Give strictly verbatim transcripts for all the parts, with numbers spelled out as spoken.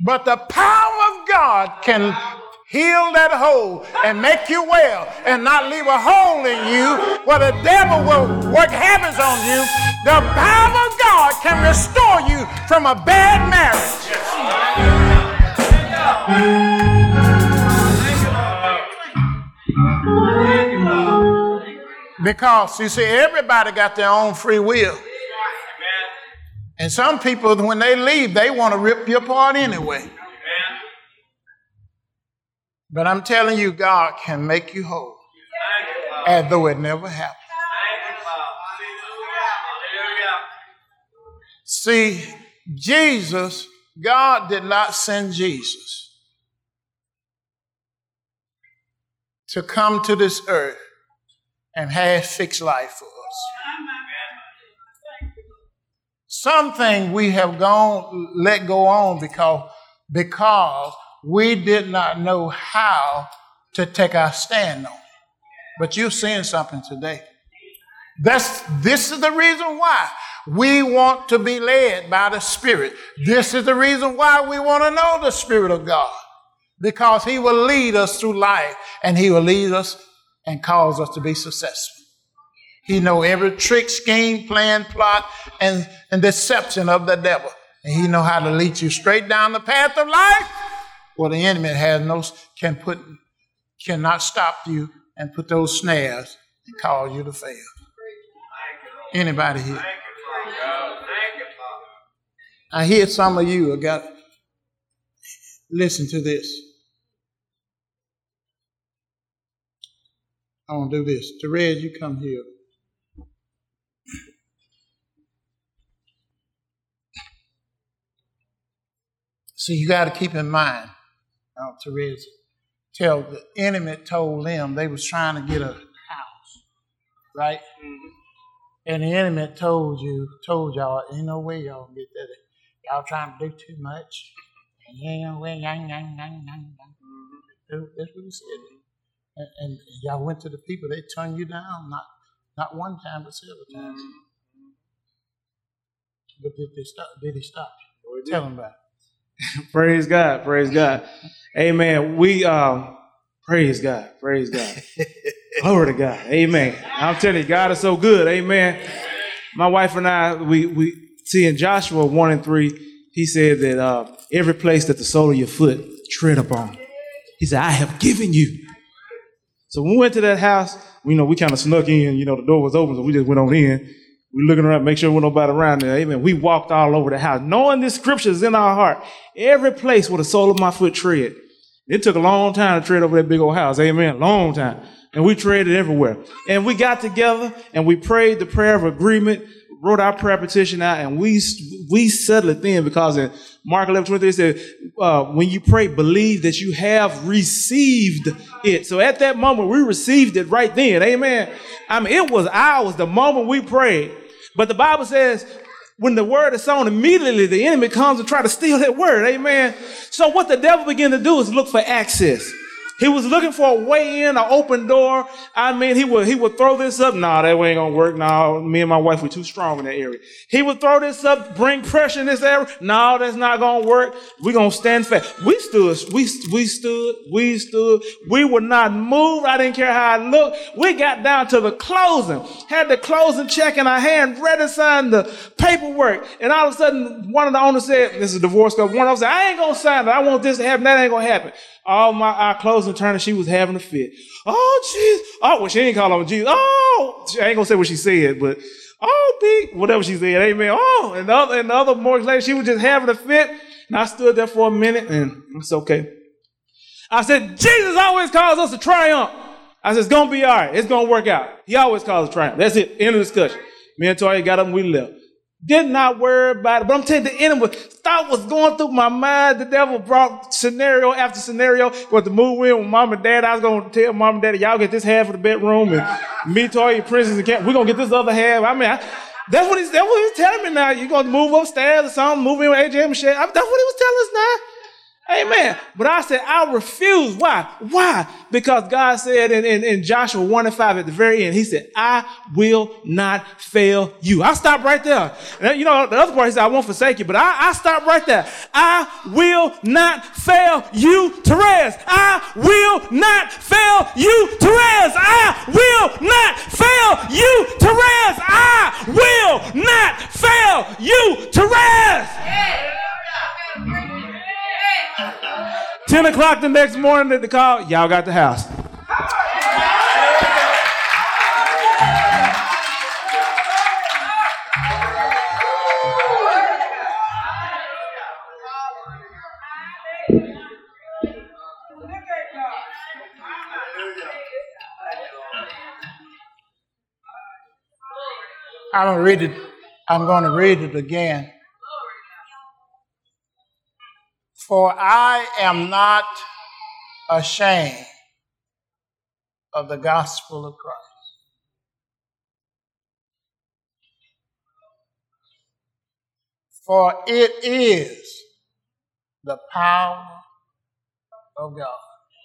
But the power of God can heal that hole and make you well and not leave a hole in you where the devil will work havoc on you. The power of God can restore you from a bad marriage. Because, you see, everybody got their own free will. And some people, when they leave, they want to rip you apart anyway. But I'm telling you, God can make you whole as though it never happened. See, Jesus, God did not send Jesus to come to this earth and have fixed life for us. Something we have gone, let go on because, because we did not know how to take our stand on it. But you're seeing something today. That's, this is the reason why we want to be led by the Spirit. This is the reason why we want to know the Spirit of God. Because he will lead us through life and he will lead us and cause us to be successful. He knows every trick, scheme, plan, plot, and, and deception of the devil. And he knows how to lead you straight down the path of life. Well, the enemy has no, can put, cannot stop you and put those snares and cause you to fail. Anybody here? I hear some of you. I got. Listen to this. I want to do this. Therese, you come here. See, you got to keep in mind, uh, Therese, tell the enemy told them they was trying to get a house, right? Mm-hmm. And the enemy told you, told y'all, ain't no way y'all can get that. Y'all trying to do too much. And you ain't no way, yang, yang, yang, yang, yang. That's what he said. And, and y'all went to the people, they turned you down, not not one time, but several times. Mm-hmm. But did they stop? Did he stop you? Tell them about it. Praise God, praise God. Amen. We um praise God, praise God. Glory to God. Amen. I'm telling you, God is so good. Amen. My wife and I, we we see in Joshua one and three, he said that uh, every place that the sole of your foot tread upon, he said, I have given you. So when we went to that house, you know, we kind of snuck in, you know, the door was open, so we just went on in. We looking around, make sure there was nobody around there. Amen. We walked all over the house, knowing this scripture is in our heart. Every place where the sole of my foot tread. It took a long time to tread over that big old house. Amen. Long time. And we treaded everywhere. And we got together and we prayed the prayer of agreement, wrote our prayer petition out, and we we settled it then because in Mark eleven twenty-three it said, uh, when you pray, believe that you have received it. So at that moment, we received it right then. Amen. I mean, it was ours the moment we prayed. But the Bible says, when the word is sown, immediately the enemy comes and try to steal that word. Amen. So what the devil began to do is look for access. He was looking for a way in, an open door. I mean, he would he would throw this up. No, nah, that way ain't gonna work. No, me and my wife were too strong in that area. He would throw this up, bring pressure in this area. No, that's not gonna work. We're gonna stand fast. We stood, we we stood, we stood. We would not move. I didn't care how I looked. We got down to the closing, had the closing check in our hand, ready to sign the paperwork. And all of a sudden, one of the owners said, "This is a divorce code." One of them said, "I ain't gonna sign it. I want this to happen. That ain't gonna happen." All my our closing attorney, she was having a fit. Oh, jeez. Oh, well, she ain't call him Jesus. Oh, I ain't gonna say what she said, but oh, big, whatever she said. Amen. Oh, and the other, and the other mortgage lady, she was just having a fit. And I stood there for a minute, and it's okay. I said, Jesus always calls us to triumph. I said, it's gonna be all right. It's gonna work out. He always calls us to triumph. That's it. End of discussion. Me and Toya got up and we left. Did not worry about it. But I'm telling you, the enemy thought was going through my mind. The devil brought scenario after scenario. What to move in with mom and dad. I was going to tell mom and dad, y'all get this half of the bedroom. And me, Toya, Princess, and Camp, we're going to get this other half. I mean, I, that's what he's, that's what he's telling me now. You're going to move upstairs or something, move in with A J and Michelle. I, that's what he was telling us now. Amen. But I said, I refuse. Why? Why? Because God said in, in, in Joshua one and five at the very end, he said, I will not fail you. I stopped right there. And you know, the other part, he said, I won't forsake you. But I, I stopped right there. I will not fail you, Therese. I will not fail you, Therese. I will not fail you, Therese. I will not fail you, Therese. ten o'clock the next morning at the call, y'all got the house. I'm going to read it. I'm going to read it again. For I am not ashamed of the gospel of Christ. For it is the power of God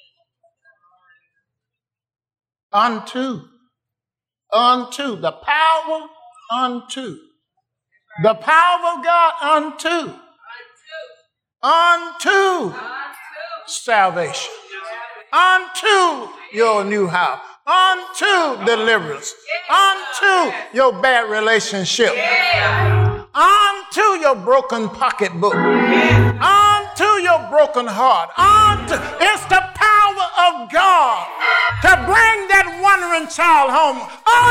unto, unto, the power unto, the power of God unto, unto salvation, unto your new house, unto deliverance, unto your bad relationship, unto your broken pocketbook, unto your broken heart, unto, it's the power of God to bring that wandering child home,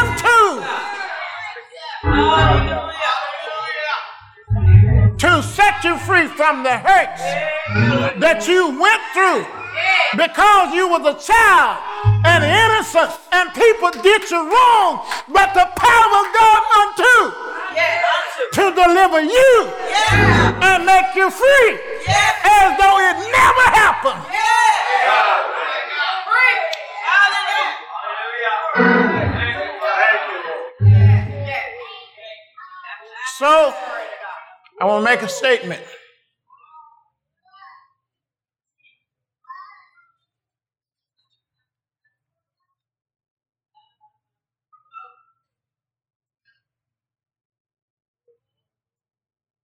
unto to set you free from the hurts that you went through because you was a child and innocent and people did you wrong, but the power of God unto to deliver you and make you free as though it never happened. So I want to make a statement.